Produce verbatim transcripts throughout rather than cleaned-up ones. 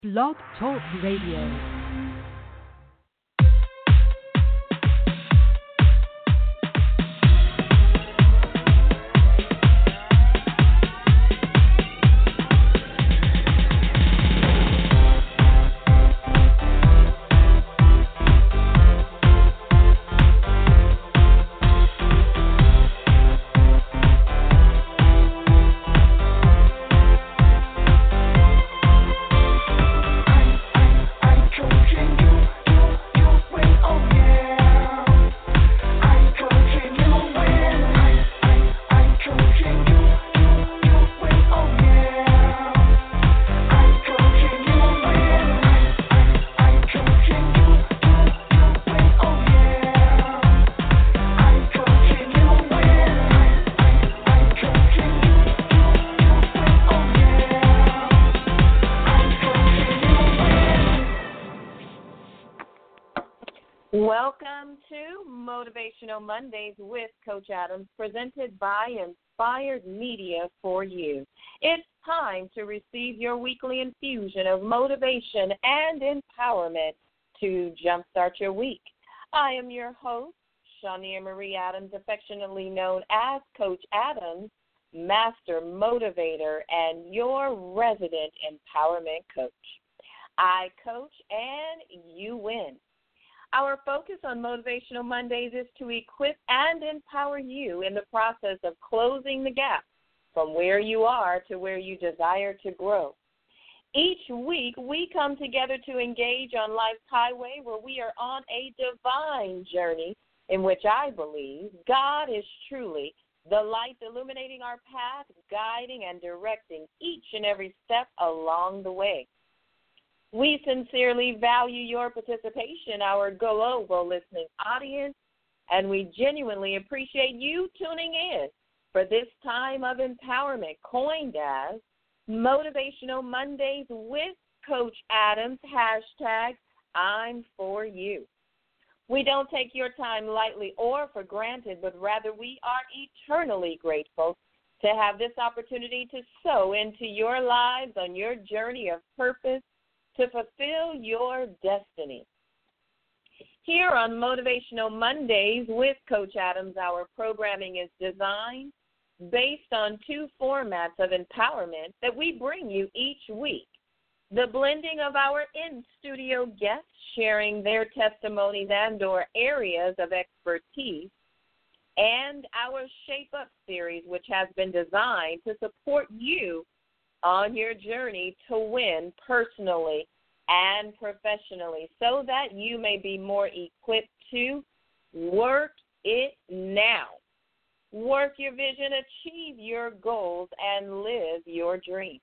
Blog Talk Radio. Welcome to Motivational Mondays with Coach Adams, presented by Inspired Media for you. It's time to receive your weekly infusion of motivation and empowerment to jumpstart your week. I am your host, Shania Marie Adams, affectionately known as Coach Adams, Master Motivator and your resident empowerment coach. I coach and you win. Our focus on Motivational Mondays is to equip and empower you in the process of closing the gap from where you are to where you desire to grow. Each week, we come together to engage on life's highway where we are on a divine journey in which I believe God is truly the light illuminating our path, guiding and directing each and every step along the way. We sincerely value your participation, our global listening audience, and we genuinely appreciate you tuning in for this time of empowerment, coined as Motivational Mondays with Coach Adams, hashtag I'm for you. We don't take your time lightly or for granted, but rather we are eternally grateful to have this opportunity to sow into your lives on your journey of purpose, to fulfill your destiny. Here on Motivational Mondays with Coach Adams, our programming is designed based on two formats of empowerment that we bring you each week. The blending of our in-studio guests sharing their testimonies and or areas of expertise, and our Shape Up series, which has been designed to support you on your journey to win personally and professionally so that you may be more equipped to work it now. Work your vision, achieve your goals, and live your dream.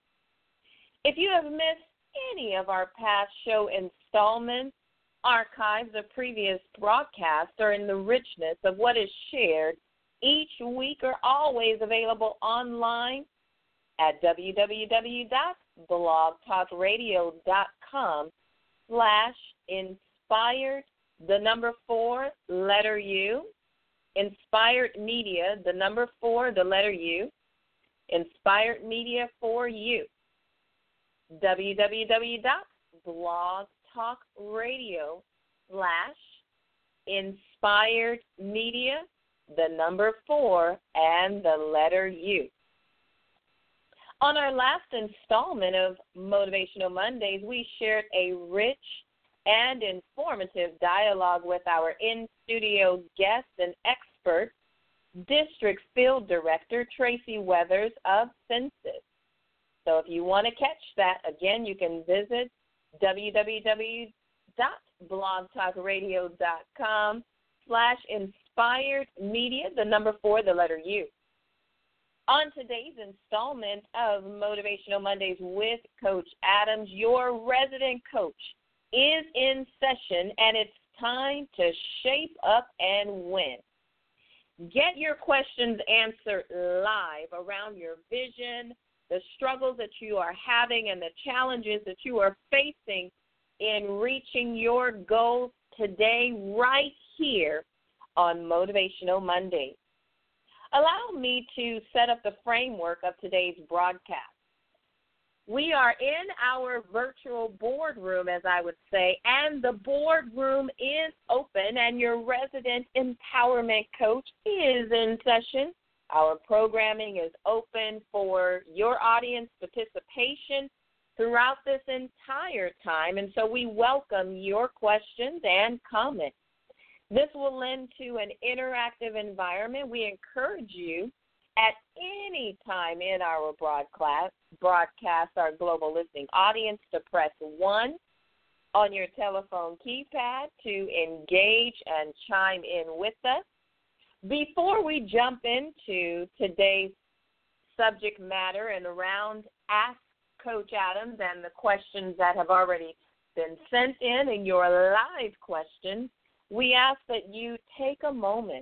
If you have missed any of our past show installments, archives of previous broadcasts, or in the richness of what is shared each week are always available online at www.blogtalkradio.com slash inspired, the number four, letter U, Inspired Media, the number four, the letter U, Inspired Media for you, www.blogtalkradio slash inspired media, the number four, and the letter U. On our last installment of Motivational Mondays, we shared a rich and informative dialogue with our in-studio guest and expert, District Field Director Tracy Weathers of Census. So if you want to catch that, again, you can visit www.blogtalkradio.com slash inspired media, the number four, the letter U. On today's installment of Motivational Mondays with Coach Adams, your resident coach is in session, and it's time to shape up and win. Get your questions answered live around your vision, the struggles that you are having, and the challenges that you are facing in reaching your goals today right here on Motivational Mondays. Allow me to set up the framework of today's broadcast. We are in our virtual boardroom, as I would say, and the boardroom is open, and your resident empowerment coach is in session. Our programming is open for your audience participation throughout this entire time, and so we welcome your questions and comments. This will lend to an interactive environment. We encourage you at any time in our broadcast, broadcast our global listening audience to press one on your telephone keypad to engage and chime in with us. Before we jump into today's subject matter and around Ask Coach Adams and the questions that have already been sent in and your live questions, we ask that you take a moment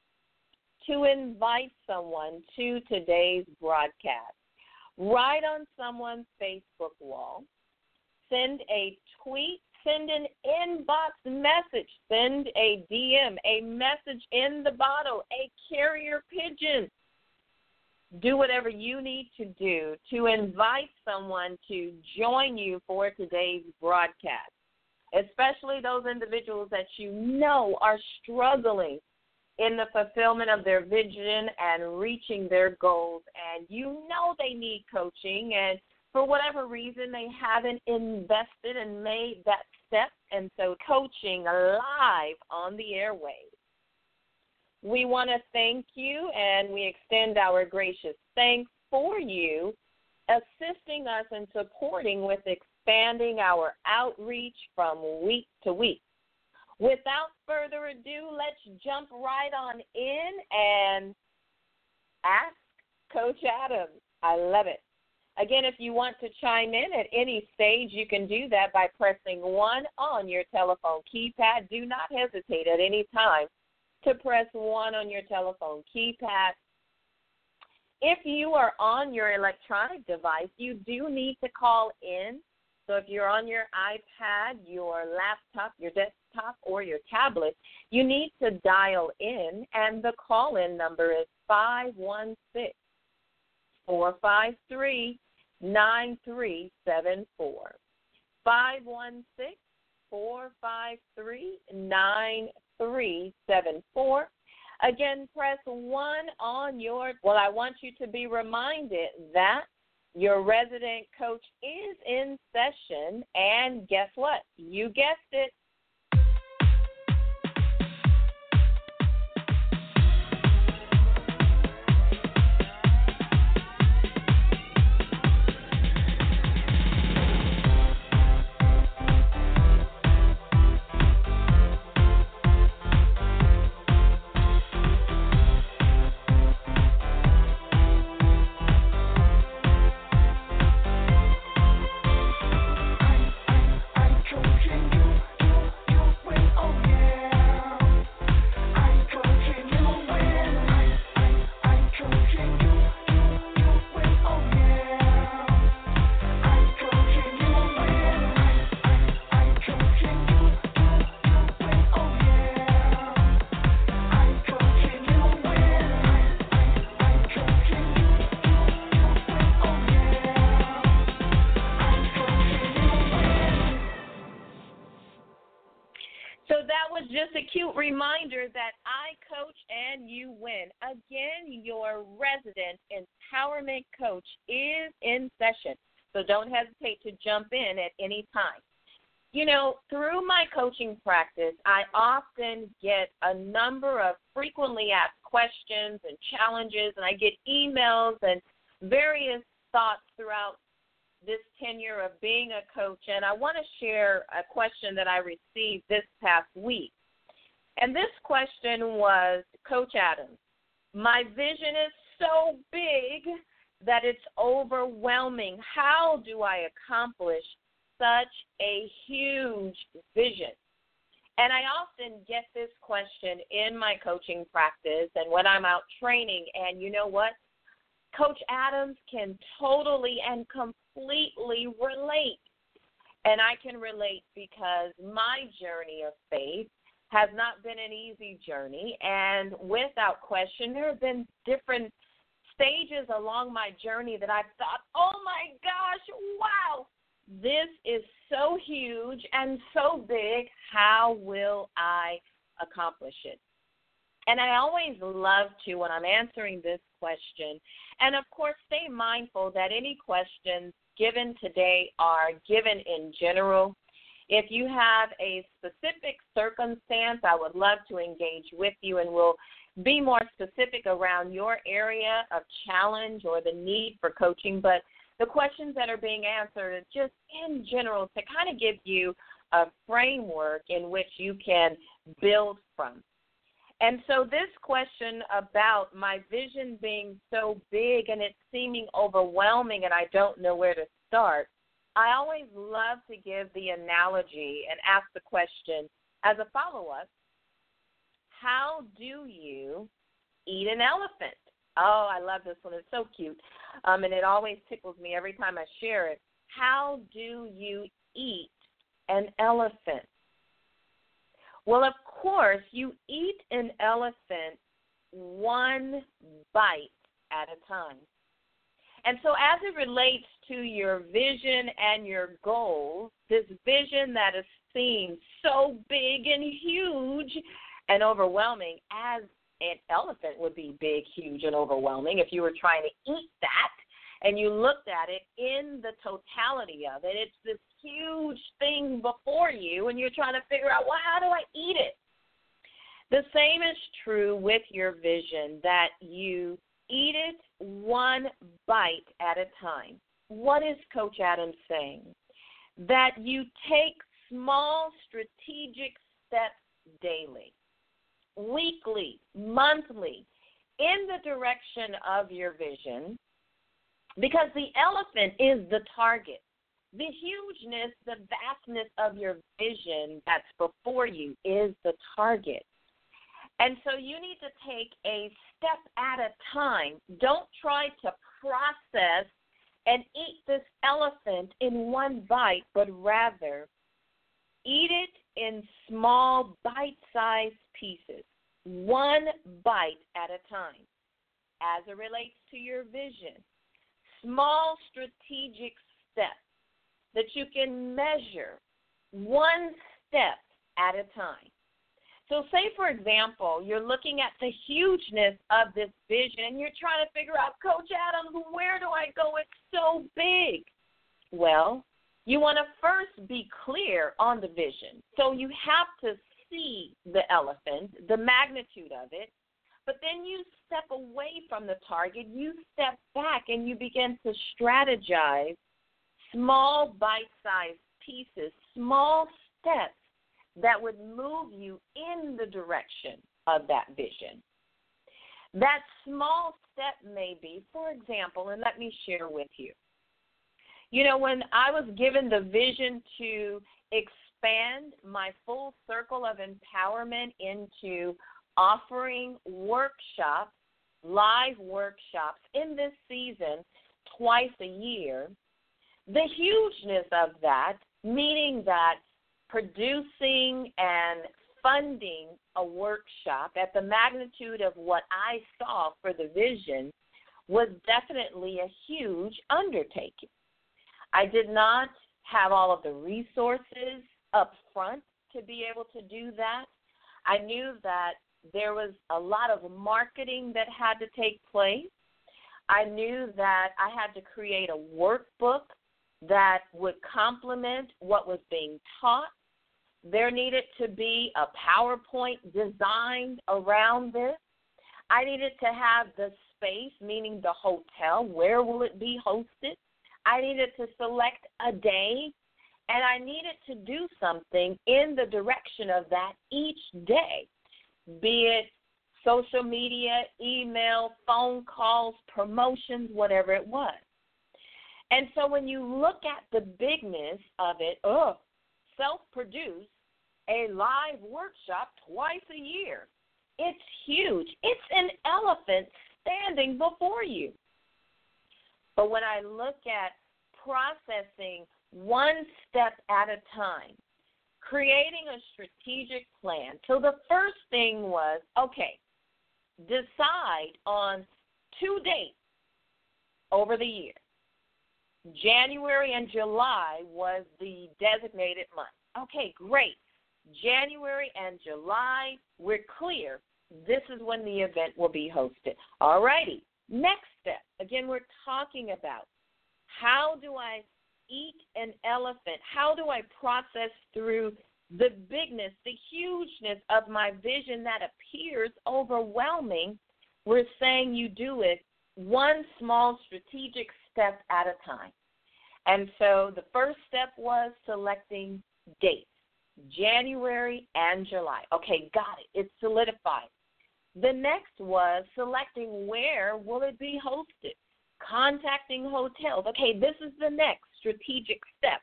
to invite someone to today's broadcast. Write on someone's Facebook wall, send a tweet, send an inbox message, send a D M, a message in the bottle, a carrier pigeon. Do whatever you need to do to invite someone to join you for today's broadcast, especially those individuals that you know are struggling in the fulfillment of their vision and reaching their goals, and you know they need coaching, and for whatever reason they haven't invested and made that step, and so coaching live on the airwaves. We want to thank you, and we extend our gracious thanks for you assisting us and supporting with expanding our outreach from week to week. Without further ado, let's jump right on in and ask Coach Adams. I love it. Again, if you want to chime in at any stage, you can do that by pressing one on your telephone keypad. Do not hesitate at any time to press one on your telephone keypad. If you are on your electronic device, you do need to call in. So if you're on your iPad, your laptop, your desktop, or your tablet, you need to dial in, and the call-in number is five one six, four five three, nine three seven four. five one six, four five three, nine three seven four. Again, press one on your, well, I want you to be reminded that your resident coach is in session, and guess what? You guessed it. Just a cute reminder that I coach and you win. Again, your resident empowerment coach is in session, so don't hesitate to jump in at any time. You know, through my coaching practice, I often get a number of frequently asked questions and challenges, and I get emails and various thoughts throughout this tenure of being a coach, and I want to share a question that I received this past week. And this question was, Coach Adams, my vision is so big that it's overwhelming. How do I accomplish such a huge vision? And I often get this question in my coaching practice and when I'm out training, and you know what? Coach Adams can totally and completely relate. And I can relate because my journey of faith has not been an easy journey, and without question, there have been different stages along my journey that I've thought, oh, my gosh, wow, this is so huge and so big. How will I accomplish it? And I always love to, when I'm answering this question, and, of course, stay mindful that any questions given today are given in general. If you have a specific circumstance, I would love to engage with you, and we'll be more specific around your area of challenge or the need for coaching. But the questions that are being answered are just in general to kind of give you a framework in which you can build from. And so this question about my vision being so big and it seeming overwhelming and I don't know where to start, I always love to give the analogy and ask the question as a follow-up, how do you eat an elephant? Oh, I love this one. It's so cute, um, and it always tickles me every time I share it. How do you eat an elephant? Well, of course, you eat an elephant one bite at a time. And so as it relates to your vision and your goals, this vision that is seen so big and huge and overwhelming, as an elephant would be big, huge, and overwhelming if you were trying to eat that and you looked at it in the totality of it. It's this huge thing before you, and you're trying to figure out, well, how do I eat it? The same is true with your vision, that you eat it one bite at a time. What is Coach Adams saying? That you take small strategic steps daily, weekly, monthly, in the direction of your vision, because the elephant is the target. The hugeness, the vastness of your vision that's before you is the target. And so you need to take a step at a time. Don't try to process and eat this elephant in one bite, but rather eat it in small bite-sized pieces, one bite at a time, as it relates to your vision. Small strategic steps that you can measure one step at a time. So say, for example, you're looking at the hugeness of this vision and you're trying to figure out, Coach Adams, where do I go? It's so big. Well, you want to first be clear on the vision. So you have to see the elephant, the magnitude of it, but then you step away from the target, you step back, and you begin to strategize small bite-sized pieces, small steps that would move you in the direction of that vision. That small step may be, for example, and let me share with you. You know, when I was given the vision to expand my full circle of empowerment into offering workshops, live workshops in this season twice a year, the hugeness of that, meaning that producing and funding a workshop at the magnitude of what I saw for the vision was definitely a huge undertaking. I did not have all of the resources up front to be able to do that. I knew that there was a lot of marketing that had to take place. I knew that I had to create a workbook that would complement what was being taught. There needed to be a PowerPoint designed around this. I needed to have the space, meaning the hotel. Where will it be hosted? I needed to select a day, and I needed to do something in the direction of that each day, be it social media, email, phone calls, promotions, whatever it was. And so when you look at the bigness of it, oh, self-produce a live workshop twice a year. It's huge. It's an elephant standing before you. But when I look at processing one step at a time, creating a strategic plan, so the first thing was, okay, decide on two dates over the year. January and July was the designated month. Okay, great. January and July, we're clear. This is when the event will be hosted. All righty. Next step. Again, we're talking about how do I eat an elephant? How do I process through the bigness, the hugeness of my vision that appears overwhelming? We're saying you do it one small strategic step at a time. And so the first step was selecting dates, January and July. Okay, got it. It's solidified. The next was selecting where will it be hosted, contacting hotels. Okay, this is the next strategic step.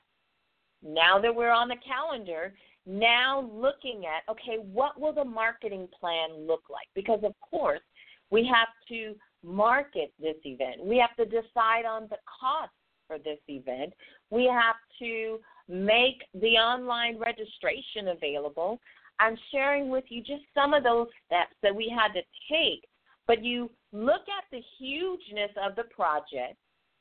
Now that we're on the calendar, now looking at, okay, what will the marketing plan look like? Because, of course, we have to market this event. We have to decide on the cost for this event. We have to make the online registration available. I'm sharing with you just some of those steps that we had to take. But you look at the hugeness of the project,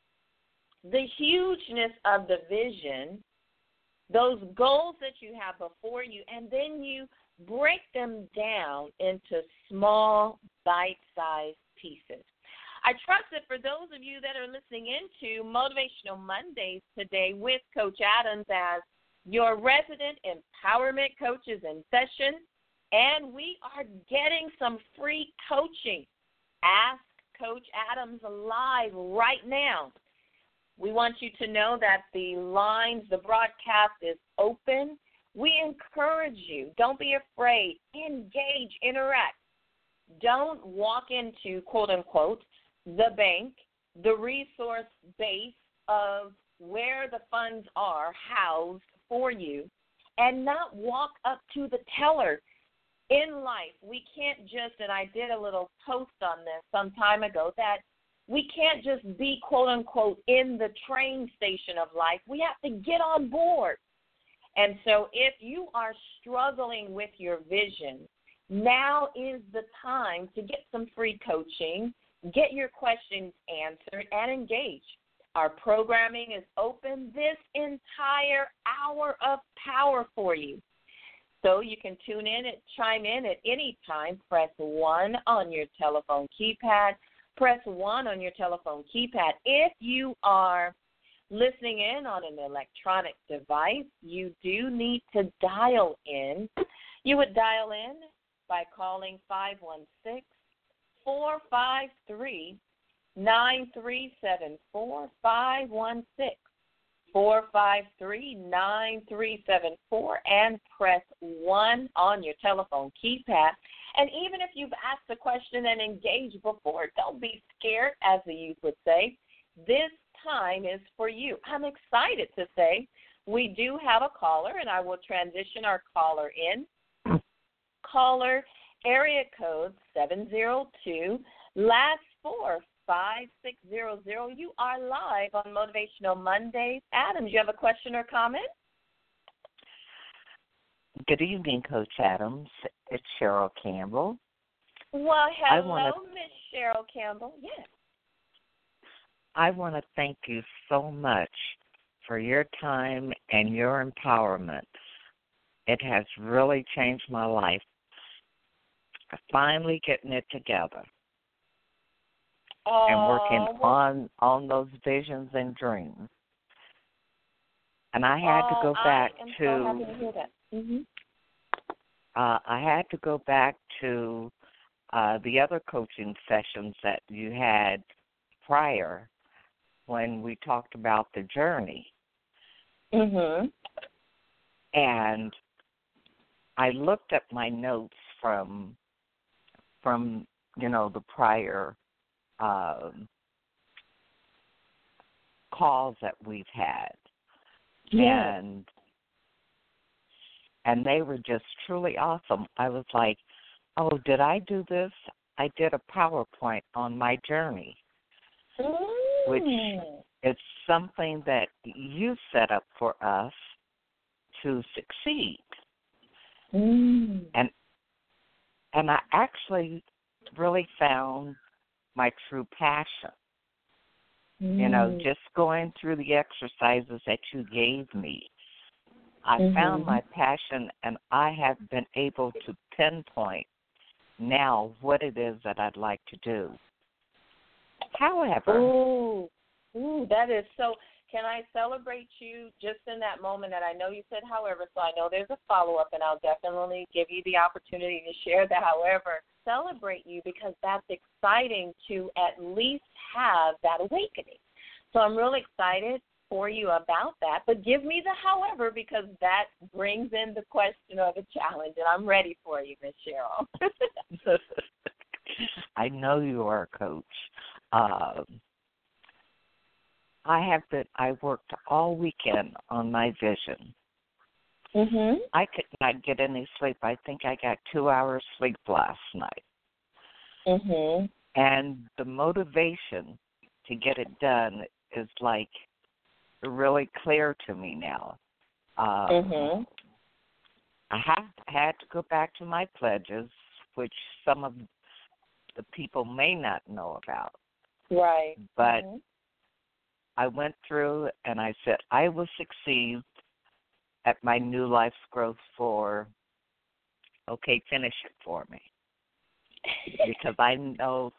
the hugeness of the vision, those goals that you have before you, and then you break them down into small, bite-sized pieces. I trust that for those of you that are listening into Motivational Mondays today with Coach Adams as your resident empowerment coaches in session, and we are getting some free coaching. Ask Coach Adams live right now. We want you to know that the lines, the broadcast is open. We encourage you. Don't be afraid. Engage, interact. Don't walk into, quote, unquote, the bank, the resource base of where the funds are housed for you, and not walk up to the teller. In life, we can't just, and I did a little post on this some time ago, that we can't just be, quote, unquote, in the train station of life. We have to get on board. And so if you are struggling with your vision, now is the time to get some free coaching, get your questions answered, and engage. Our programming is open this entire hour of power for you. So you can tune in and chime in at any time. Press one on your telephone keypad. Press one on your telephone keypad. If you are listening in on an electronic device, you do need to dial in. You would dial in by calling five one six, four five three, nine three seven four, five one six, four five three, nine three seven four, and press one on your telephone keypad. And even if you've asked a question and engaged before, don't be scared, as the youth would say. This time is for you. I'm excited to say we do have a caller, and I will transition our caller in. Caller, area code seven zero two, last four, five six zero zero. You are live on Motivational Mondays. Adam, do you have a question or comment? Good evening, Coach Adams. It's Cheryl Campbell. Well, hello, wanna, Miss Cheryl Campbell. Yes. I want to thank you so much for your time and your empowerment. It has really changed my life. Finally getting it together Oh, and working well, on on those visions and dreams. And I had oh, to go back I am to. so happy to hear that. Mm-hmm. Uh, I had to go back to uh, the other coaching sessions that you had prior when we talked about the journey. Mm-hmm. And I looked at my notes from, from you know, the prior um, calls that we've had. Yeah. And and they were just truly awesome. I was like, oh, did I do this? I did a PowerPoint on my journey, Mm. which is something that you set up for us to succeed. Mm. And and I actually really found my true passion. You know, Mm. just going through the exercises that you gave me, I Mhm. found my passion, and I have been able to pinpoint now what it is that I'd like to do. However, Ooh, ooh, that is so. Can I celebrate you just in that moment? And I know you said however, so I know there's a follow-up, and I'll definitely give you the opportunity to share the however. Celebrate you because that's exciting to at least have that awakening. So I'm really excited for you about that. But give me the however because that brings in the question or the challenge, and I'm ready for you, Miss Cheryl. I know you are a coach. Um, I have been. I worked all weekend on my vision. Mhm. I could not get any sleep. I think I got two hours sleep last night. Mhm. And the motivation to get it done is like really clear to me now. Um, Mhm. I have had to go back to my pledges, which some of the people may not know about. Right. But Mhm. I went through and I said, I will succeed at my new life's growth for, okay, finish it for me. Because I know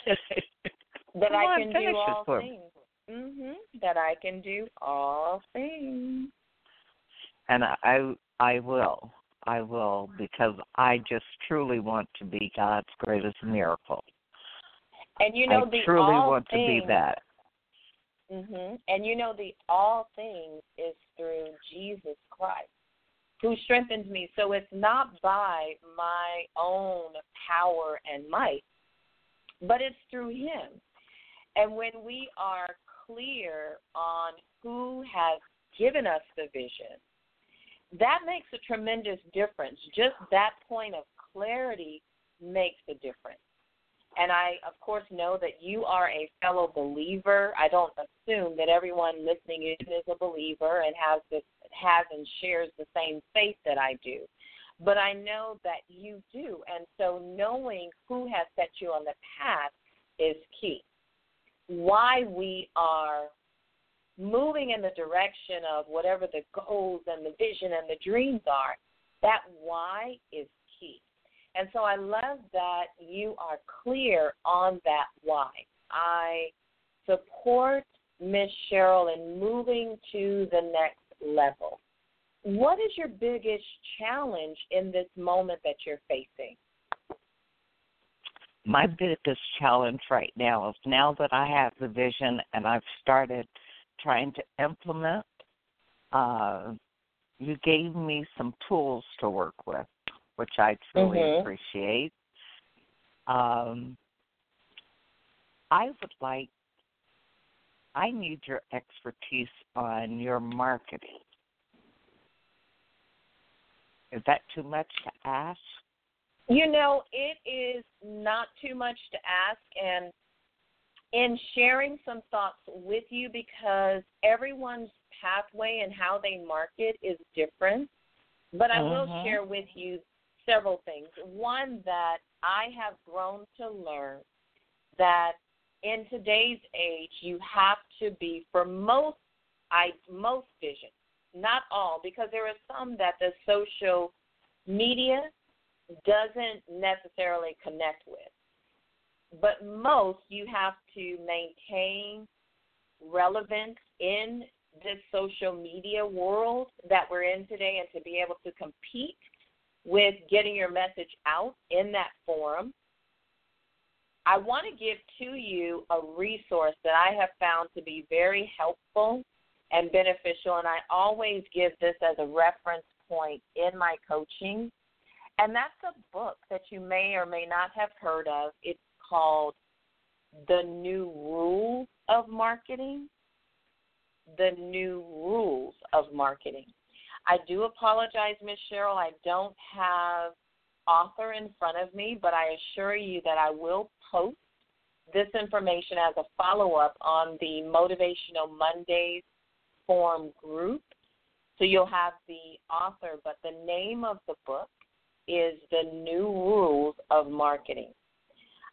that Come I on, can finish do it all for me. things. Mhm. That I can do all things. And I, I will. I will because I just truly want to be God's greatest miracle. And you know I the truly all want things, to be that. Mhm. And you know the all things is through Jesus Christ, who strengthens me. So it's not by my own power and might, but it's through him. And when we are clear on who has given us the vision, that makes a tremendous difference. Just that point of clarity makes a difference. And I, of course, know that you are a fellow believer. I don't assume that everyone listening in is a believer and has this, has and shares the same faith that I do. But I know that you do. And so knowing who has set you on the path is key. Why we are moving in the direction of whatever the goals and the vision and the dreams are, that why is key. And so I love that you are clear on that why. I support Miss Cheryl in moving to the next level. What is your biggest challenge in this moment that you're facing? My biggest challenge right now is now that I have the vision and I've started trying to implement, uh, you gave me some tools to work with, which I truly Mhm. appreciate. Um, I would like, I need your expertise on your marketing. Is that too much to ask? You know, it is not too much to ask, and in sharing some thoughts with you because everyone's pathway and how they market is different, but I will Mhm. share with you several things. One, that I have grown to learn that in today's age, you have to be, for most, I most visions, not all, because there are some that the social media doesn't necessarily connect with. But most, you have to maintain relevance in this social media world that we're in today and to be able to compete with getting your message out in that forum. I want to give to you a resource that I have found to be very helpful and beneficial, and I always give this as a reference point in my coaching, and that's a book that you may or may not have heard of. It's called The New Rules of Marketing. The New Rules of Marketing. I do apologize, Miz Cheryl. I don't have author in front of me, but I assure you that I will post this information as a follow-up on the Motivational Mondays forum group. So you'll have the author, but the name of the book is The New Rules of Marketing.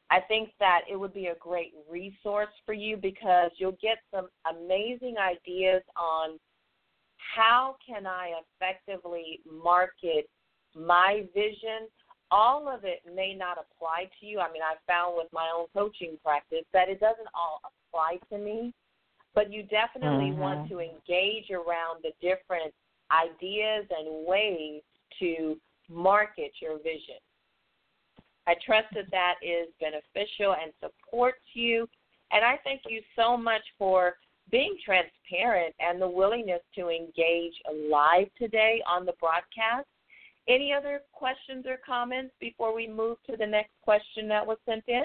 I think that it would be a great resource for you because you'll get some amazing ideas on how can I effectively market my vision. All of it may not apply to you. I mean, I've found with my own coaching practice that it doesn't all apply to me, but you definitely mm-hmm. want to engage around the different ideas and ways to market your vision. I trust that that is beneficial and supports you, and I thank you so much for being transparent and the willingness to engage live today on the broadcast. Any other questions or comments before we move to the next question that was sent in?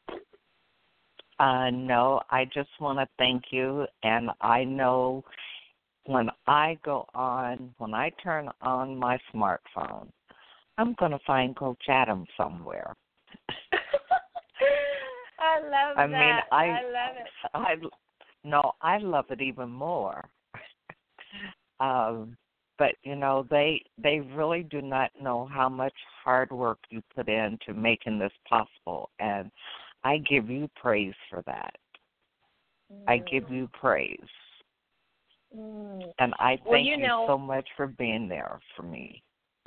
Uh, no, I just want to thank you, and I know when I go on, when I turn on my smartphone, I'm going to find Coach Adams somewhere. I love I that. mean, I, I love it. I, no, I love it even more. um, but, you know, they they really do not know how much hard work you put into making this possible, and I give you praise for that. Mm. I give you praise. Mm. And I thank well, you, you know, so much for being there for me.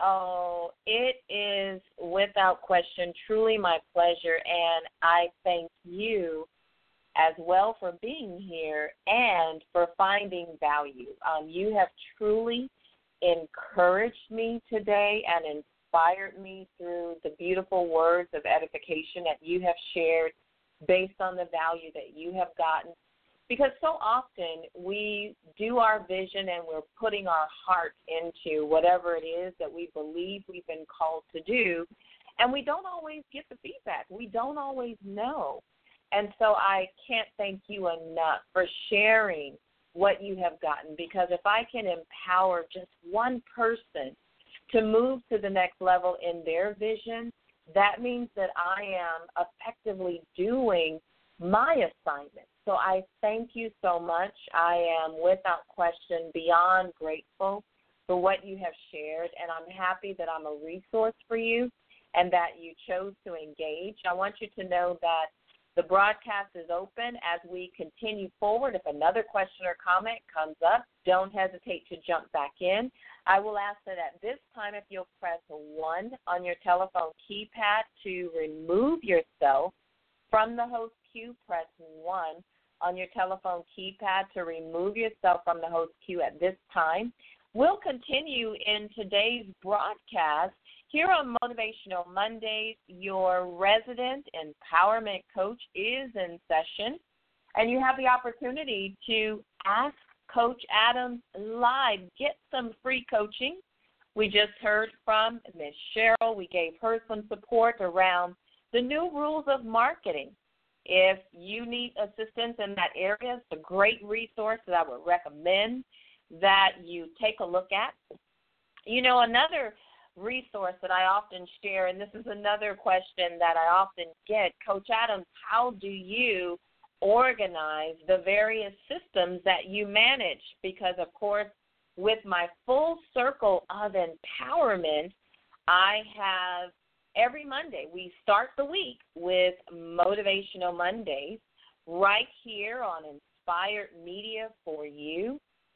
Oh, it is without question truly my pleasure, and I thank you as well for being here and for finding value. Um, you have truly encouraged me today and inspired me through the beautiful words of edification that you have shared based on the value that you have gotten. Because so often we do our vision and we're putting our heart into whatever it is that we believe we've been called to do, and we don't always get the feedback. We don't always know. And so I can't thank you enough for sharing what you have gotten, because if I can empower just one person to move to the next level in their vision, that means that I am effectively doing my assignment. So I thank you so much. I am without question beyond grateful for what you have shared, and I'm happy that I'm a resource for you and that you chose to engage. I want you to know that the broadcast is open as we continue forward. If another question or comment comes up, don't hesitate to jump back in. I will ask that at this time, if you'll press one on your telephone keypad to remove yourself from the host queue, press one on your telephone keypad to remove yourself from the host queue at this time. We'll continue in today's broadcast. Here on Motivational Mondays, your resident empowerment coach is in session, and you have the opportunity to ask Coach Adams live. Get some free coaching. We just heard from Miz Cheryl. We gave her some support around the new rules of marketing. If you need assistance in that area, it's a great resource that I would recommend that you take a look at. You know, another resource that I often share, and this is another question that I often get, Coach Adams, how do you organize the various systems that you manage? Because, of course, with my full circle of empowerment, I have every Monday, we start the week with Motivational Mondays right here on Inspired Media for you.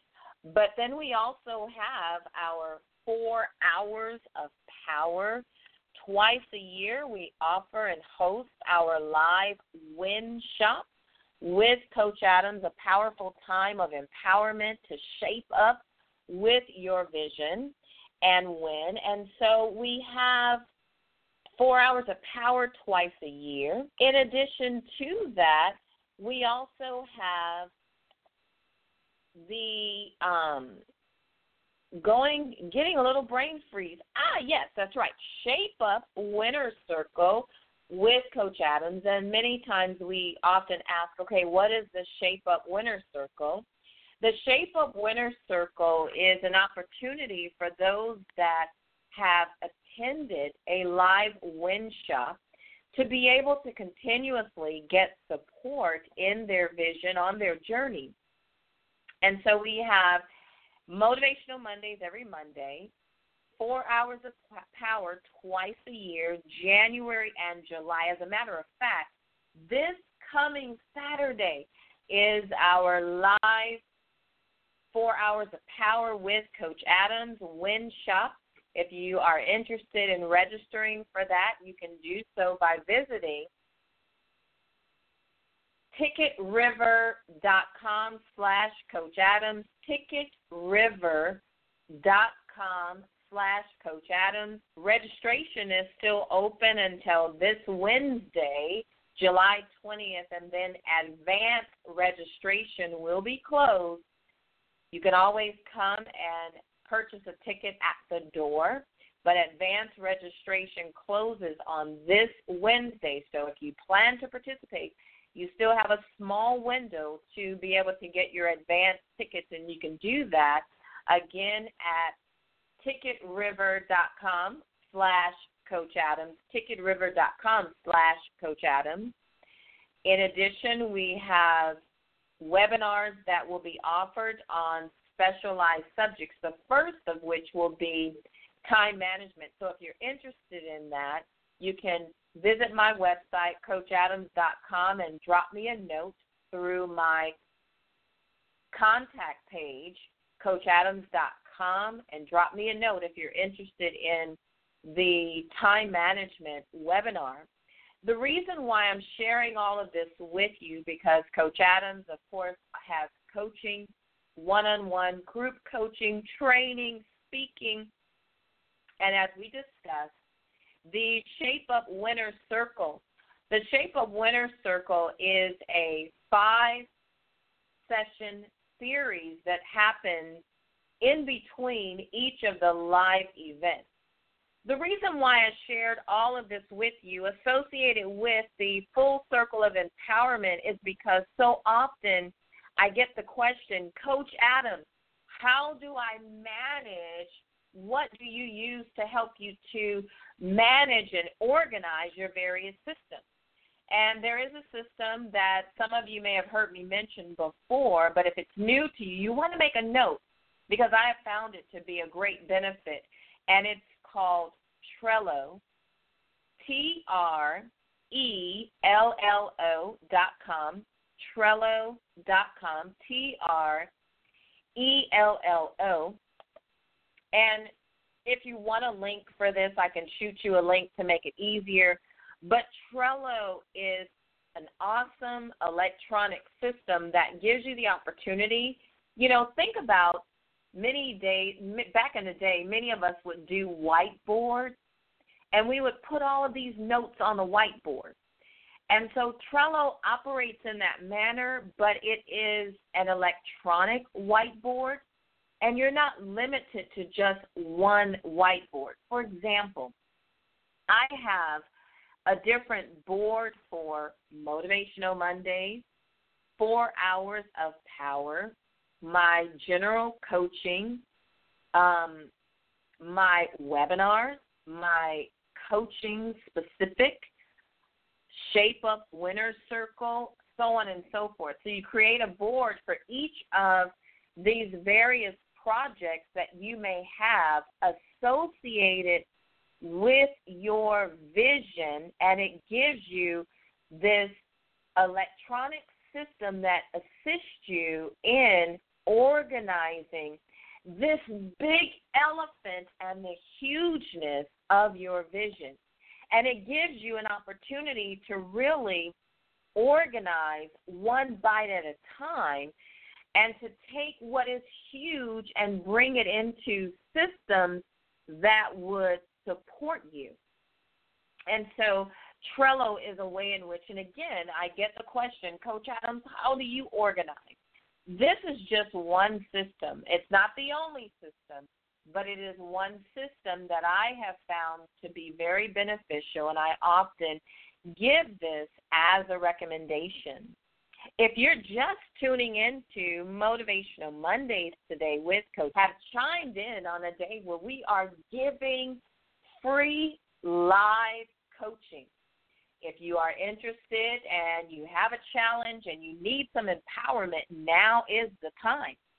But then we also have our four hours of power. Twice a year, we offer and host our live win shop with Coach Adams, a powerful time of empowerment to shape up with your vision and win. And so we have four hours of power twice a year. In addition to that, we also have the um, going, getting a little brain freeze. Ah, yes, that's right. Shape Up Winner Circle with Coach Adams. And many times we often ask, okay, what is the Shape Up Winner Circle? The Shape Up Winner Circle is an opportunity for those that have attended a live win shop to be able to continuously get support in their vision on their journey. And so we have Motivational Mondays every Monday. four hours of power twice a year, January and July. As a matter of fact, this coming Saturday is our live four hours of power with Coach Adams Win Shop. If you are interested in registering for that, you can do so by visiting ticketriver.com slash Coach Adams, ticketriver.com slash Coach Adams. Registration is still open until this Wednesday, July twentieth, and then advanced registration will be closed. You can always come and purchase a ticket at the door, but advanced registration closes on this Wednesday. So if you plan to participate, you still have a small window to be able to get your advanced tickets, and you can do that, again, at ticketriver.com slash Coach Adams, ticketriver.com slash Coach Adams. In addition, we have webinars that will be offered on specialized subjects, the first of which will be time management. So if you're interested in that, you can visit my website, coach adams dot com, and drop me a note through my contact page, coach adams dot com, and drop me a note if you're interested in the time management webinar. The reason why I'm sharing all of this with you, because Coach Adams, of course, has coaching, one-on-one group coaching, training, speaking, and as we discussed, the Shape Up Winner Circle. The Shape Up Winner Circle is a five-session series that happens in between each of the live events. The reason why I shared all of this with you, associated with the Full Circle of Empowerment, is because so often I get the question, Coach Adams, how do I manage? What do you use to help you to manage and organize your various systems? And there is a system that some of you may have heard me mention before, but if it's new to you, you want to make a note, because I have found it to be a great benefit, and it's called Trello, T R E L L O dot com, Trello dot com, T R E L L O. And if you want a link for this, I can shoot you a link to make it easier. But Trello is an awesome electronic system that gives you the opportunity. You know, think about many days, back in the day, many of us would do whiteboards, and we would put all of these notes on the whiteboard. And so Trello operates in that manner, but it is an electronic whiteboard, and you're not limited to just one whiteboard. For example, I have a different board for Motivational Mondays, four hours of power, my general coaching, um, my webinars, my coaching specific, Shape Up Winner Circle, so on and so forth. So you create a board for each of these various projects that you may have associated with your vision, and it gives you this electronic system that assists you in organizing this big elephant and the hugeness of your vision. And it gives you an opportunity to really organize one bite at a time, and to take what is huge and bring it into systems that would support you. And so Trello is a way in which, and again, I get the question, Coach Adams, how do you organize? This is just one system. It's not the only system, but it is one system that I have found to be very beneficial, and I often give this as a recommendation. If you're just tuning into Motivational Mondays today with Coach, have chimed in on a day where we are giving free live coaching. If you are interested and you have a challenge and you need some empowerment, now is the time.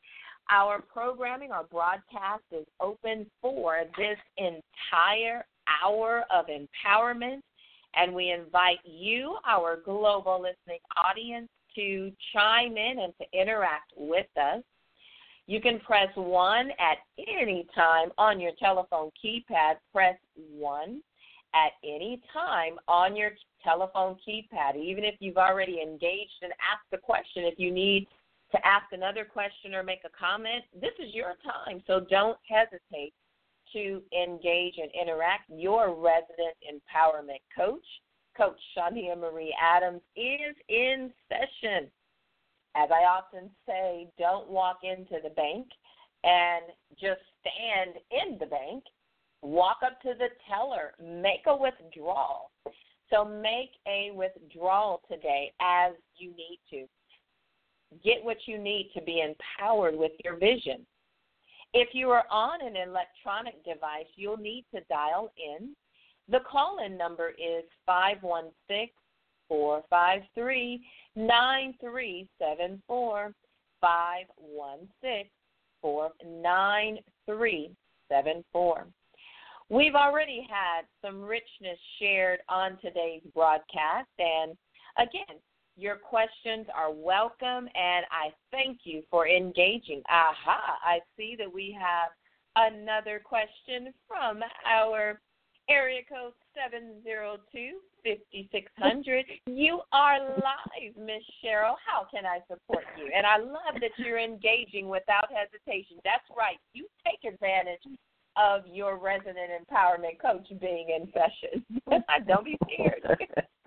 Our programming, our broadcast is open for this entire hour of empowerment, and we invite you, our global listening audience, to chime in and to interact with us. You can press one at any time on your telephone keypad. Press one at any time on your telephone keypad, even if you've already engaged and asked a question. If you need to ask another question or make a comment, this is your time, so don't hesitate to engage and interact. Your resident empowerment coach, Coach Shania Marie Adams, is in session. As I often say, don't walk into the bank and just stand in the bank. Walk up to the teller. Make a withdrawal. So make a withdrawal today as you need to. Get what you need to be empowered with your vision. If you are on an electronic device, you'll need to dial in. The call-in number is five one six, four five three, nine three seven four, five one six, four nine three seven four. We've already had some richness shared on today's broadcast, and again, your questions are welcome, and I thank you for engaging. Aha, I see that we have another question from our area code seven zero two, five six zero zero. You are live, Miss Cheryl. How can I support you? And I love that you're engaging without hesitation. That's right. You take advantage of your resident empowerment coach being in session. Don't be scared.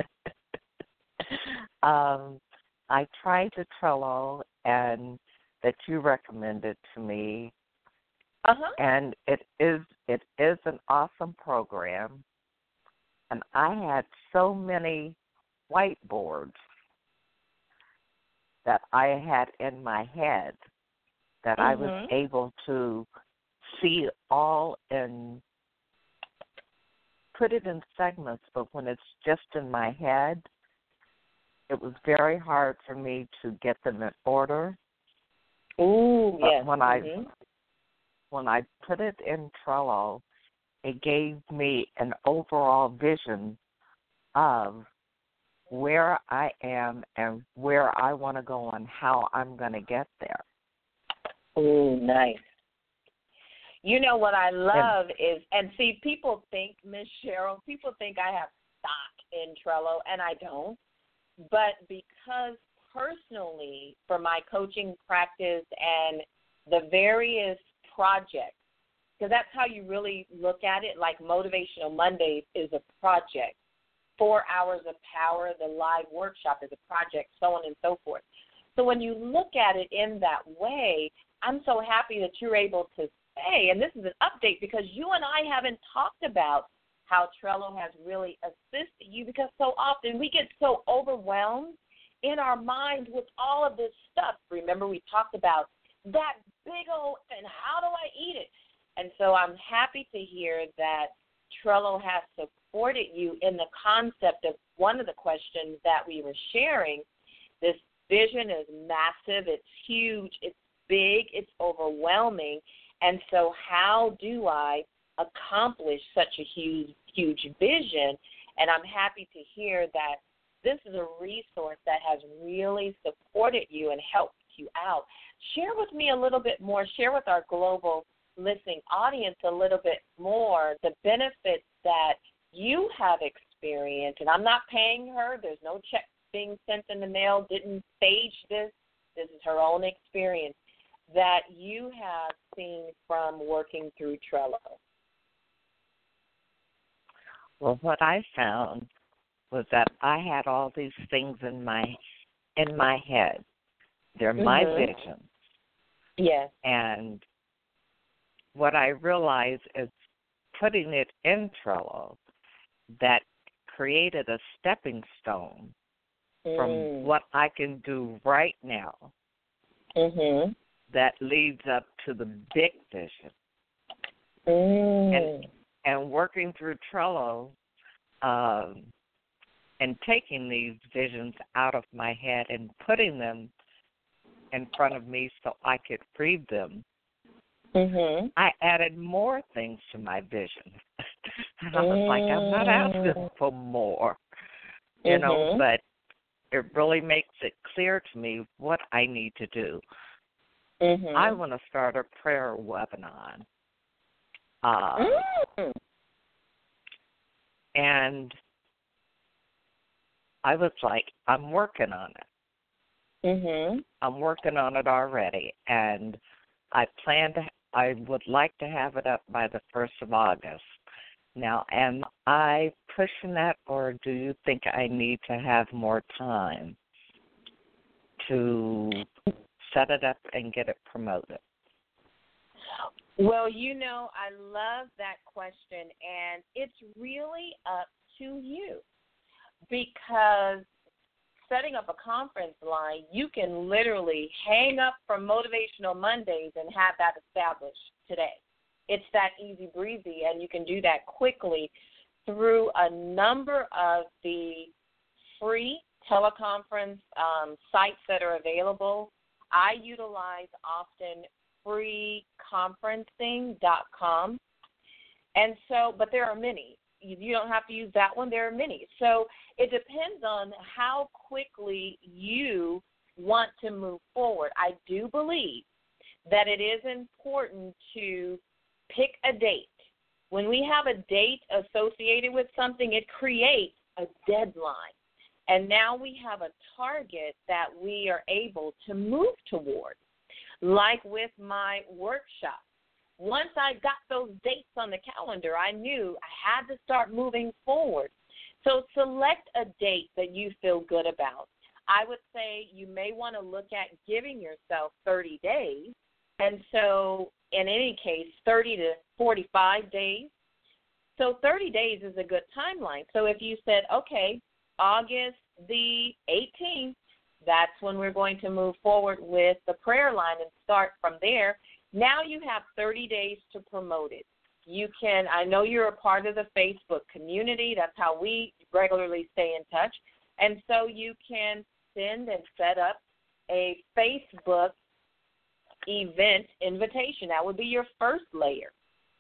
um, I tried the Trello and that you recommended to me, uh-huh. and it is it is an awesome program. And I had so many whiteboards that I had in my head that mm-hmm. I was able to see all and put it in segments, but when it's just in my head, it was very hard for me to get them in order. Ooh, but yes. When mm-hmm. I when I put it in Trello, it gave me an overall vision of where I am and where I want to go and how I'm going to get there. Ooh, nice. You know what I love and, is, and see, people think, Miss Cheryl, people think I have stock in Trello, and I don't. But because personally, for my coaching practice and the various projects, because that's how you really look at it, like Motivational Mondays is a project. Four Hours of Power, the live workshop is a project, so on and so forth. So when you look at it in that way, I'm so happy that you're able to say, and this is an update because you and I haven't talked about how Trello has really assisted you, because so often we get so overwhelmed in our mind with all of this stuff. Remember, we talked about that big old, and how do I eat it? And so I'm happy to hear that Trello has supported you in the concept of one of the questions that we were sharing. This vision is massive, it's huge, it's big, it's overwhelming. And so how do I accomplish such a huge, huge vision? And I'm happy to hear that this is a resource that has really supported you and helped you out. Share with me a little bit more, share with our global listening audience a little bit more the benefits that you have experienced. And I'm not paying her. There's no check being sent in the mail, didn't stage this. This is her own experience that you have seen from working through Trello. Well, what I found was that I had all these things in my in my head. They're mm-hmm. my visions. Yes. And what I realized is putting it in Trello that created a stepping stone mm. from what I can do right now mm-hmm. that leads up to the big vision. Mm. And, and working through Trello um, and taking these visions out of my head and putting them in front of me so I could read them, Mhm. I added more things to my vision. And I was like, I'm not asking for more, you know, Mhm. but it really makes it clear to me what I need to do. Mhm. I want to start a prayer webinar. Uh, Mm. and I was like, I'm working on it. Mhm. I'm working on it already, and I plan to. I would like to have it up by the first of August. Now, am I pushing that, or do you think I need to have more time to set it up and get it promoted? Well, you know, I love that question, and it's really up to you because setting up a conference line, you can literally hang up from Motivational Mondays and have that established today. It's that easy breezy, and you can do that quickly through a number of the free teleconference um, sites that are available. I utilize often free conferencing dot com, and so, but there are many. You don't have to use that one. There are many. So it depends on how quickly you want to move forward. I do believe that it is important to pick a date. When we have a date associated with something, it creates a deadline. And now we have a target that we are able to move toward. Like with my workshop. Once I got those dates on the calendar, I knew I had to start moving forward. So select a date that you feel good about. I would say you may want to look at giving yourself thirty days. And so in any case, thirty to forty-five days. So thirty days is a good timeline. So if you said, okay, August the eighteenth, that's when we're going to move forward with the prayer line and start from there. Now you have thirty days to promote it. You can, I know you're a part of the Facebook community. That's how we regularly stay in touch. And so you can send and set up a Facebook event invitation. That would be your first layer.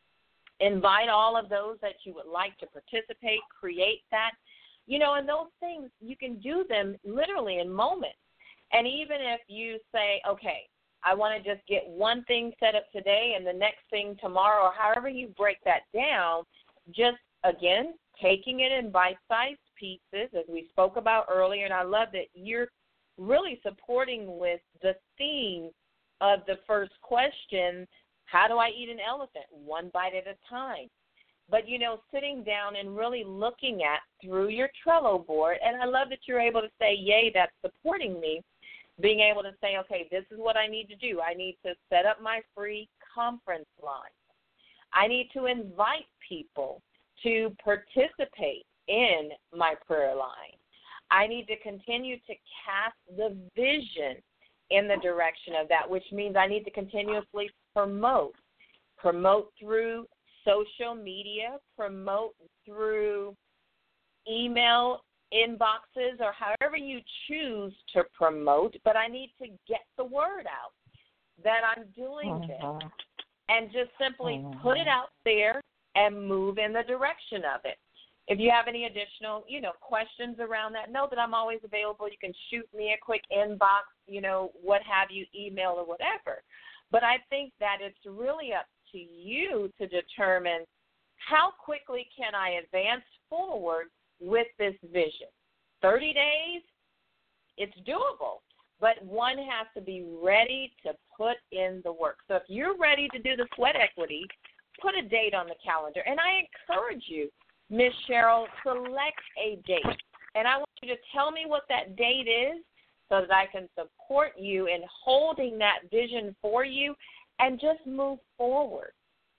Invite all of those that you would like to participate, create that. You know, and those things, you can do them literally in moments. And even if you say, okay, I want to just get one thing set up today and the next thing tomorrow, or however you break that down, just, again, taking it in bite-sized pieces, as we spoke about earlier. And I love that you're really supporting with the theme of the first question, how do I eat an elephant? One bite at a time. But, you know, sitting down and really looking at through your Trello board, and I love that you're able to say, yay, that's supporting me, being able to say, okay, this is what I need to do. I need to set up my free conference line. I need to invite people to participate in my prayer line. I need to continue to cast the vision in the direction of that, which means I need to continuously promote, promote through social media, promote through email inboxes, or however you choose to promote, but I need to get the word out that I'm doing this Mm-hmm. and just simply Mm-hmm. put it out there and move in the direction of it. If you have any additional, you know, questions around that, know that I'm always available. You can shoot me a quick inbox, you know, what have you, email or whatever. But I think that it's really up to you to determine how quickly can I advance forward with this vision. thirty days, it's doable, but one has to be ready to put in the work. So if you're ready to do the sweat equity, put a date on the calendar. And I encourage you, Miz Cheryl, select a date. And I want you to tell me what that date is so that I can support you in holding that vision for you and just move forward.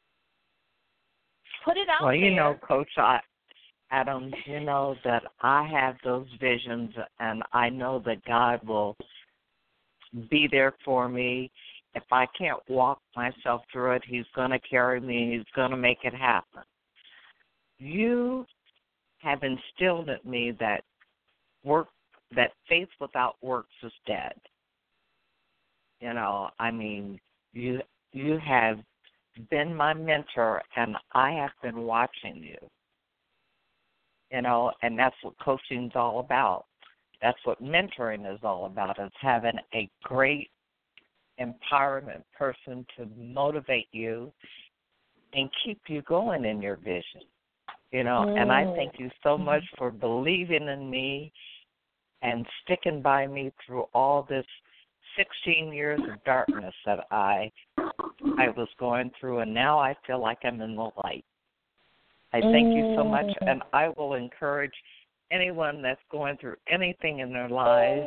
Put it out Well, you there. know, Coach I, Adams, you know that I have those visions, and I know that God will be there for me. If I can't walk myself through it, He's going to carry me. He's going to make it happen. You have instilled in me that work, that faith without works is dead. You know, I mean, you you have been my mentor, and I have been watching you. You know, and that's what coaching's all about. That's what mentoring is all about, is having a great empowerment person to motivate you and keep you going in your vision. You know, Mm. and I thank you so much for believing in me and sticking by me through all this sixteen years of darkness that I I was going through, and now I feel like I'm in the light. I thank you so much, and I will encourage anyone that's going through anything in their lives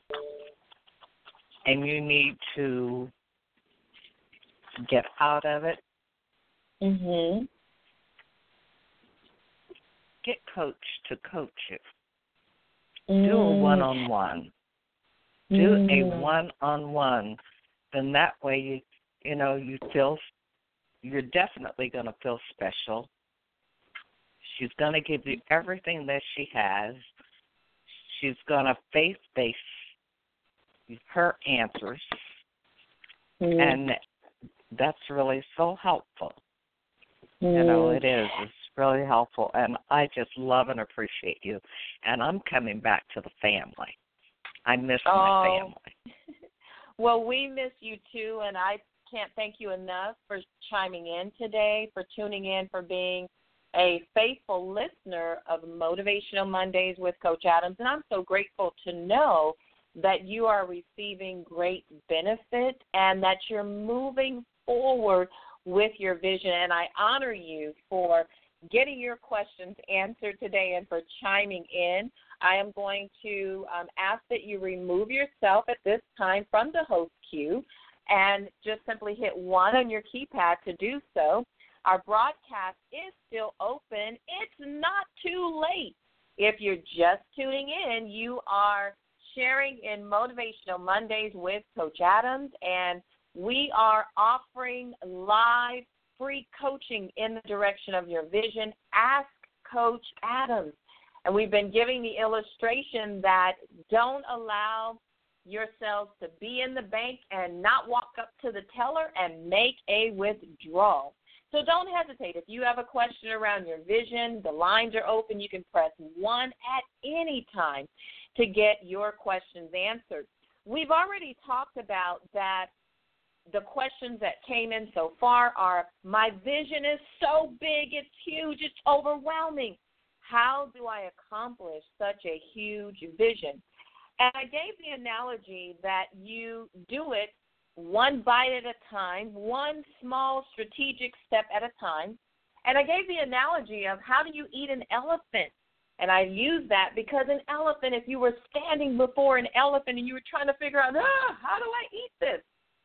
and you need to get out of it, Mhm. get coach to coach you. Mm. Do a one-on-one. Do Mm. a one-on-one. Then that way, you, you know, you feel, you're definitely going to feel special. She's going to give you everything that she has. She's going to face-base her answers. Mm. And that's really so helpful. Mm. You know, it is. It's really helpful. And I just love and appreciate you. And I'm coming back to the family. I miss oh. my family. Well, we miss you too, and I can't thank you enough for chiming in today, for tuning in, for being a faithful listener of Motivational Mondays with Coach Adams. And I'm so grateful to know that you are receiving great benefit and that you're moving forward with your vision. And I honor you for getting your questions answered today and for chiming in. I am going to um, ask that you remove yourself at this time from the host queue and just simply hit one on your keypad to do so. Our broadcast is still open. It's not too late. If you're just tuning in, you are sharing in Motivational Mondays with Coach Adams, and we are offering live free coaching in the direction of your vision. Ask Coach Adams. And we've been giving the illustration that don't allow yourselves to be in the bank and not walk up to the teller and make a withdrawal. So don't hesitate. If you have a question around your vision, the lines are open. You can press one at any time to get your questions answered. We've already talked about that. The questions that came in so far are, my vision is so big, it's huge, it's overwhelming. How do I accomplish such a huge vision? And I gave the analogy that you do it one bite at a time, one small strategic step at a time. And I gave the analogy of how do you eat an elephant? And I use that because an elephant, if you were standing before an elephant and you were trying to figure out, ah, how do I eat this?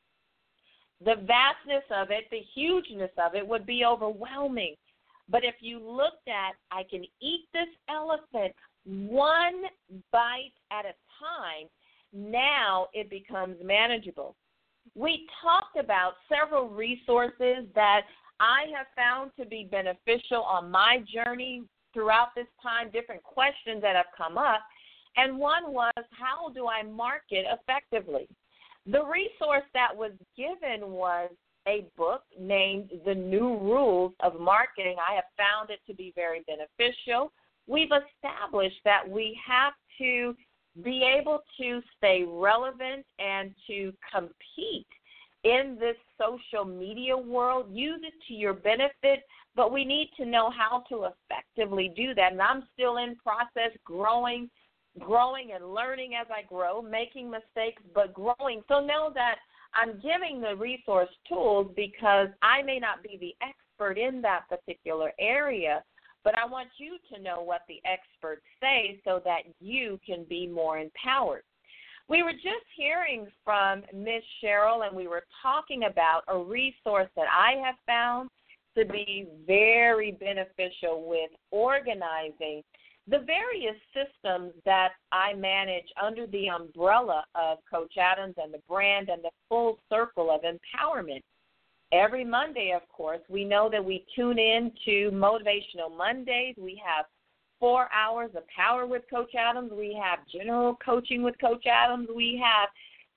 The vastness of it, the hugeness of it would be overwhelming. But if you looked at, I can eat this elephant one bite at a time, now it becomes manageable. We talked about several resources that I have found to be beneficial on my journey throughout this time, different questions that have come up. And one was, how do I market effectively? The resource that was given was a book named The New Rules of Marketing. I have found it to be very beneficial. We've established that we have to be able to stay relevant and to compete in this social media world. Use it to your benefit, but we need to know how to effectively do that. And I'm still in process, growing, growing and learning as I grow, making mistakes, but growing. So know that I'm giving the resource tools because I may not be the expert in that particular area, but I want you to know what the experts say so that you can be more empowered. We were just hearing from Miz Cheryl, and we were talking about a resource that I have found to be very beneficial with organizing the various systems that I manage under the umbrella of Coach Adams and the brand and the full circle of empowerment. Every Monday, of course, we know that we tune in to Motivational Mondays. We have four hours of Power with Coach Adams. We have General Coaching with Coach Adams. We have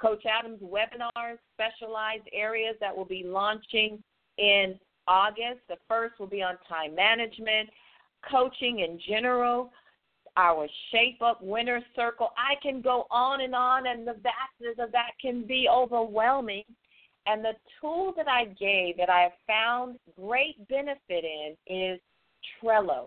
Coach Adams webinars, specialized areas that will be launching in August. The first will be on time management, coaching in general, our Shape Up Winner Circle. I can go on and on, and the vastness of that can be overwhelming. And the tool that I gave that I have found great benefit in is Trello.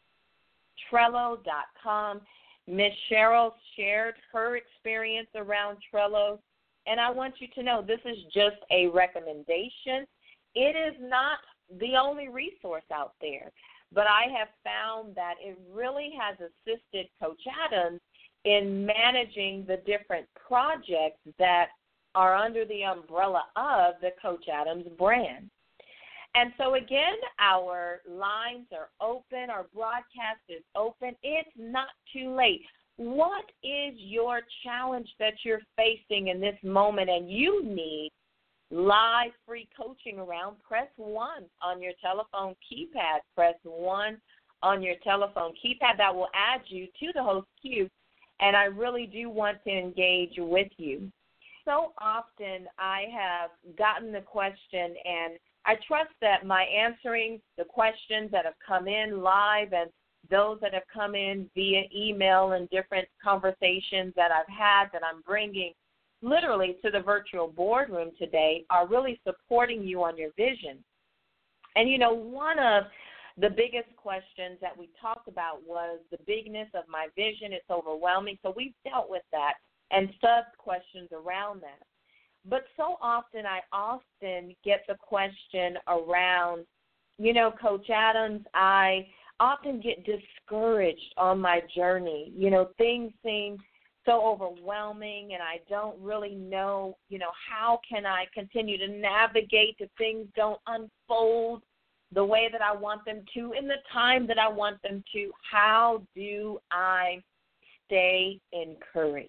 Trello dot com. Miss Cheryl shared her experience around Trello, and I want you to know this is just a recommendation. It is not the only resource out there, but I have found that it really has assisted Coach Adams in managing the different projects that are under the umbrella of the Coach Adams brand. And so, again, our lines are open. Our broadcast is open. It's not too late. What is your challenge that you're facing in this moment and you need live free coaching around? Press one on your telephone keypad. Press one on your telephone keypad. That will add you to the host queue, and I really do want to engage with you. So often I have gotten the question, and I trust that my answering the questions that have come in live and those that have come in via email and different conversations that I've had that I'm bringing literally to the virtual boardroom today are really supporting you on your vision. And, you know, one of the biggest questions that we talked about was the bigness of my vision. It's overwhelming. So we've dealt with that and sub-questions around that. But so often I often get the question around, you know, Coach Adams, I often get discouraged on my journey. You know, things seem so overwhelming, and I don't really know, you know, how can I continue to navigate if things don't unfold the way that I want them to in the time that I want them to? How do I stay encouraged?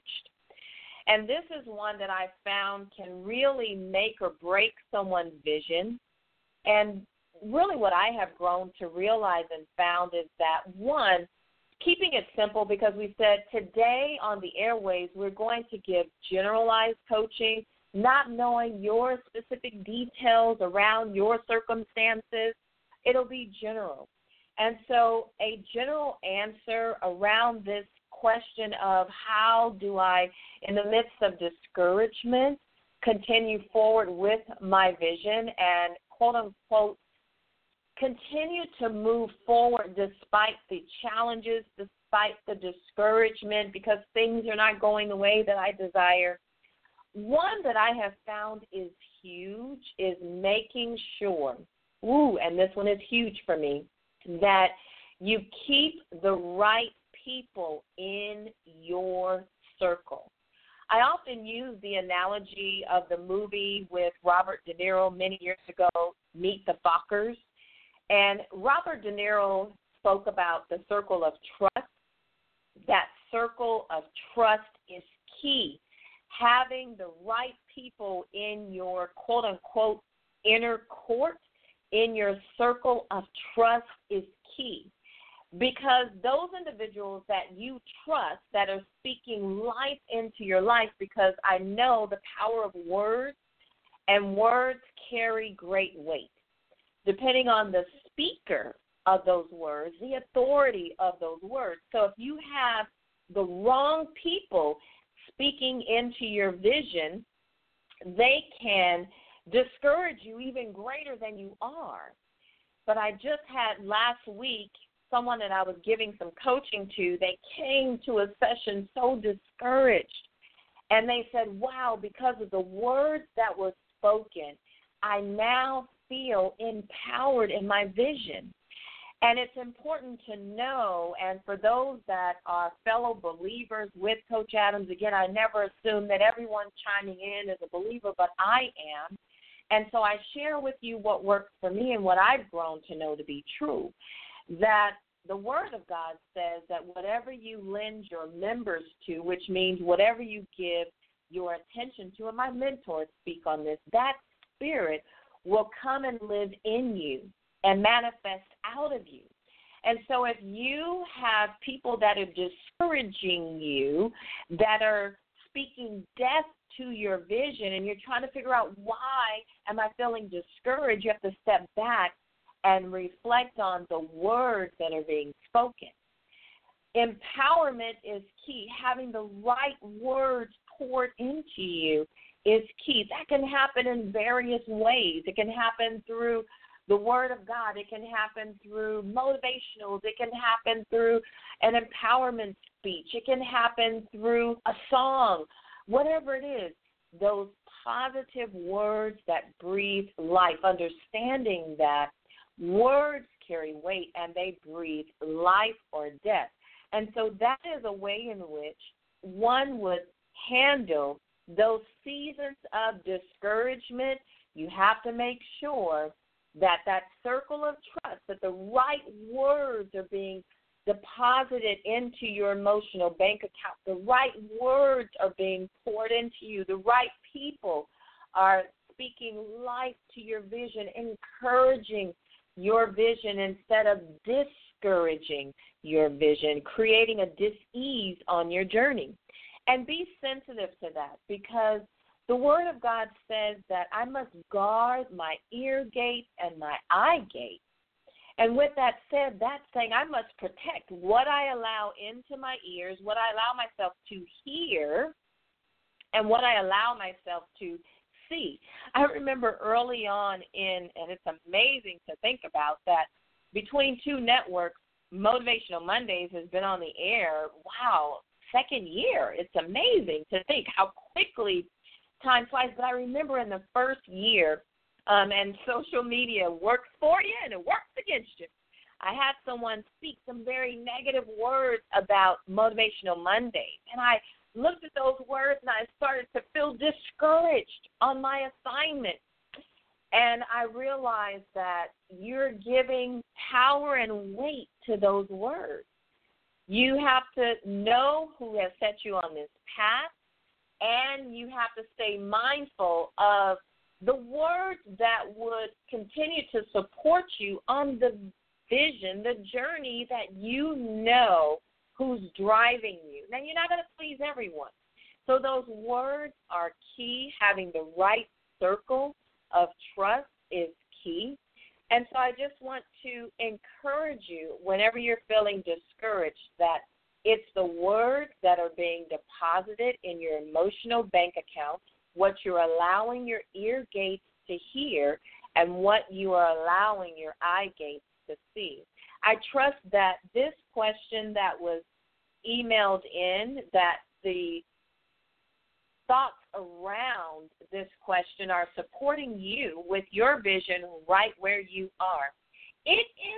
And this is one that I found can really make or break someone's vision. And really what I have grown to realize and found is that, one, keeping it simple, because we said today on the airways we're going to give generalized coaching, not knowing your specific details around your circumstances. It'll be general. And so a general answer around this question of how do I, in the midst of discouragement, continue forward with my vision and, quote, unquote, continue to move forward despite the challenges, despite the discouragement, because things are not going the way that I desire. One that I have found is huge is making sure, ooh, and this one is huge for me, that you keep the right people in your circle. I often use the analogy of the movie with Robert De Niro many years ago, Meet the Fockers. And Robert De Niro spoke about the circle of trust. That circle of trust is key. Having the right people in your, quote-unquote, inner court, in your circle of trust is key. Because those individuals that you trust that are speaking life into your life, because I know the power of words, and words carry great weight. Depending on the speaker of those words, the authority of those words. So if you have the wrong people speaking into your vision, they can discourage you even greater than you are. But I just had last week someone that I was giving some coaching to, they came to a session so discouraged. And they said, wow, because of the words that were spoken, I now feel empowered in my vision. And it's important to know, and for those that are fellow believers with Coach Adams, again, I never assume that everyone chiming in is a believer, but I am. And so I share with you what works for me and what I've grown to know to be true, that the Word of God says that whatever you lend your members to, which means whatever you give your attention to, and my mentors speak on this, that spirit will come and live in you and manifest out of you. And so if you have people that are discouraging you, that are speaking death to your vision and you're trying to figure out why am I feeling discouraged, you have to step back and reflect on the words that are being spoken. Empowerment is key. Having the right words poured into you is key. That can happen in various ways. It can happen through the Word of God. It can happen through motivationals. It can happen through an empowerment speech. It can happen through a song. Whatever it is, those positive words that breathe life, understanding that words carry weight and they breathe life or death. And so that is a way in which one would handle those seasons of discouragement. You have to make sure that that circle of trust, that the right words are being deposited into your emotional bank account. The right words are being poured into you. The right people are speaking life to your vision, encouraging your vision instead of discouraging your vision, creating a dis-ease on your journey. And be sensitive to that, because the Word of God says that I must guard my ear gate and my eye gate. And with that said, that's saying I must protect what I allow into my ears, what I allow myself to hear, and what I allow myself to see. I remember early on in, and it's amazing to think about that, between two networks, Motivational Mondays has been on the air, wow, second year. It's amazing to think how quickly time flies. But I remember in the first year, um, and social media works for you and it works against you, I had someone speak some very negative words about Motivational Mondays. And I looked at those words and I started to feel discouraged on my assignment. And I realized that you're giving power and weight to those words. You have to know who has set you on this path, and you have to stay mindful of the words that would continue to support you on the vision, the journey that you know who's driving you. Now, you're not going to please everyone. So those words are key. Having the right circle of trust is key. And so I just want to encourage you, whenever you're feeling discouraged, that it's the words that are being deposited in your emotional bank account, what you're allowing your ear gates to hear, and what you are allowing your eye gates to see. I trust that this question that was emailed in, that the thoughts around this question are supporting you with your vision right where you are. It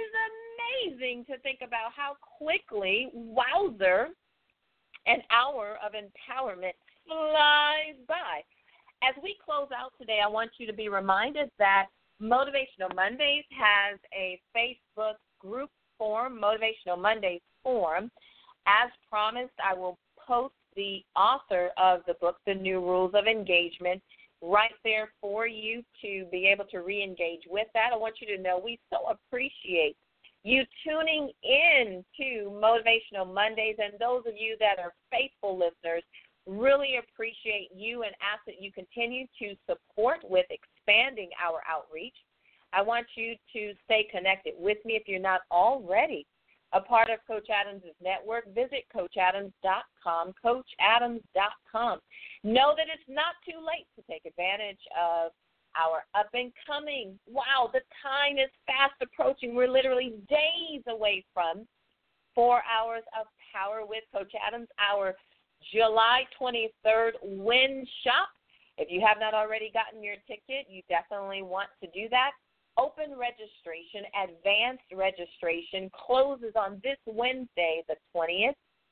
is amazing to think about how quickly, wowzer, an hour of empowerment flies by. As we close out today, I want you to be reminded that Motivational Mondays has a Facebook group forum, Motivational Mondays forum. As promised, I will post the author of the book, The New Rules of Engagement, right there for you to be able to re-engage with that. I want you to know we so appreciate you tuning in to Motivational Mondays, and those of you that are faithful listeners, really appreciate you and ask that you continue to support with expanding our outreach. I want you to stay connected with me if you're not already a part of Coach Adams' network. Visit coach adams dot com, coach adams dot com. Know that it's not too late to take advantage of our up-and-coming. Wow, the time is fast approaching. We're literally days away from four hours of Power with Coach Adams, our July twenty-third Win Shop. If you have not already gotten your ticket, you definitely want to do that. Open registration, advanced registration, closes on this Wednesday, the twentieth.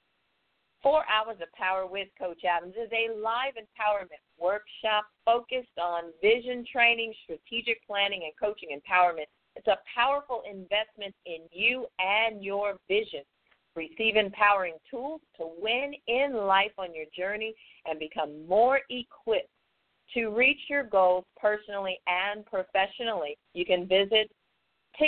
Four Hours of Power with Coach Adams is a live empowerment workshop focused on vision training, strategic planning, and coaching empowerment. It's a powerful investment in you and your vision. Receive empowering tools to win in life on your journey and become more equipped to reach your goals personally and professionally. You can visit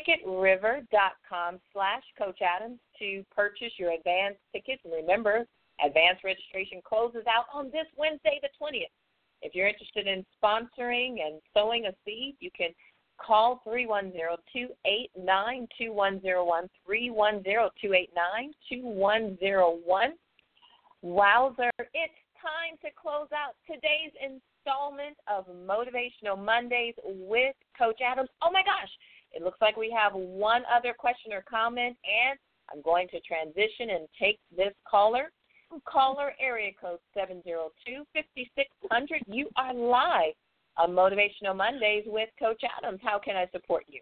ticket river dot com slash Coach Adams to purchase your advanced tickets. And remember, Advanced registration closes out on this Wednesday, the twentieth. If you're interested in sponsoring and sowing a seed, you can call three one zero, two eight nine, two one zero one, three one zero, two eight nine, two one zero one. Wowzer, it's time to close out today's installment of Motivational Mondays with Coach Adams. Oh, my gosh, it looks like we have one other question or comment, and I'm going to transition and take this caller. Caller area code seven zero two, five six zero zero. You are live on Motivational Mondays with Coach Adams. How can I support you?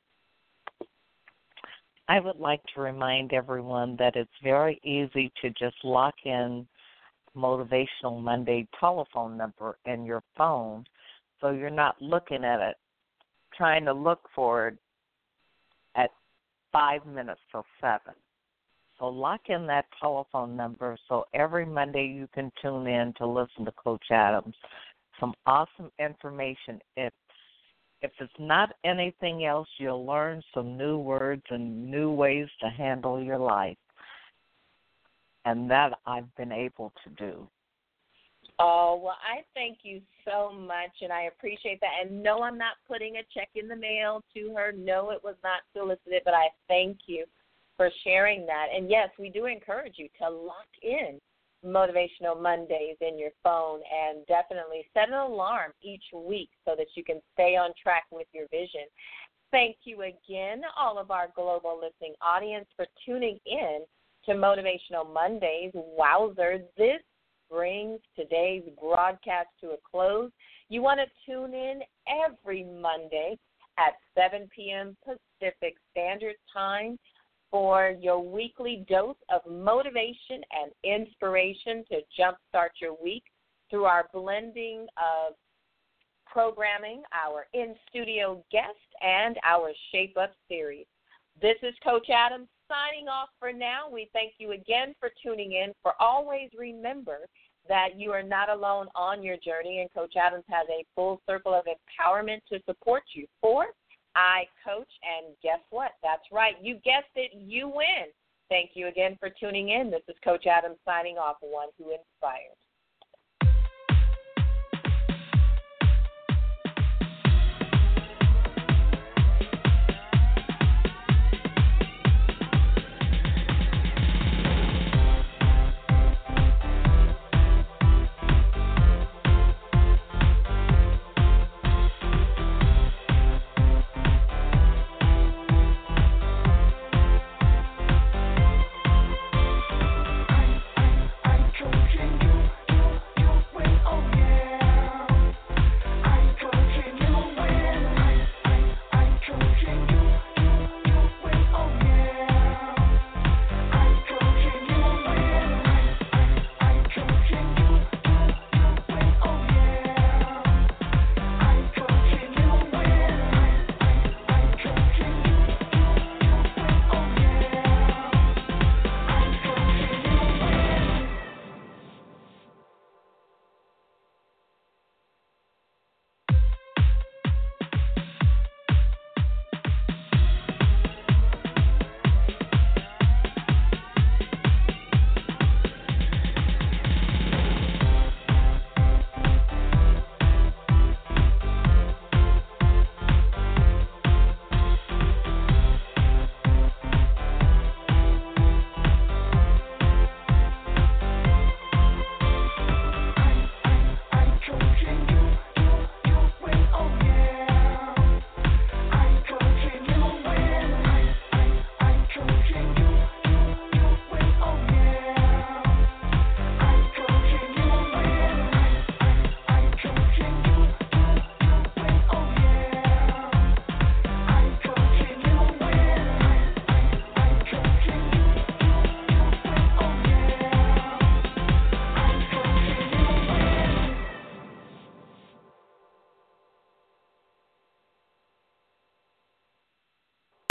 I would like to remind everyone that it's very easy to just lock in Motivational Monday telephone number in your phone, so you're not looking at it, trying to look for it at five minutes till seven. So lock in that telephone number so every Monday you can tune in to listen to Coach Adams. Some awesome information. If if it's not anything else, you'll learn some new words and new ways to handle your life. And that I've been able to do. Oh, well, I thank you so much, and I appreciate that. And no, I'm not putting a check in the mail to her. No, it was not solicited, but I thank you for sharing that. And, yes, we do encourage you to lock in Motivational Mondays in your phone and definitely set an alarm each week so that you can stay on track with your vision. Thank you again, all of our global listening audience, for tuning in to Motivational Mondays. Wowzer, this brings today's broadcast to a close. You want to tune in every Monday at seven p.m. Pacific Standard Time for your weekly dose of motivation and inspiration to jumpstart your week through our blending of programming, our in-studio guest, and our Shape Up series. This is Coach Adams signing off for now. We thank you again for tuning in. For always remember that you are not alone on your journey, and Coach Adams has a full circle of empowerment to support you. For I coach, and guess what? That's right. You guessed it. You win. Thank you again for tuning in. This is Coach Adams signing off, one who inspires.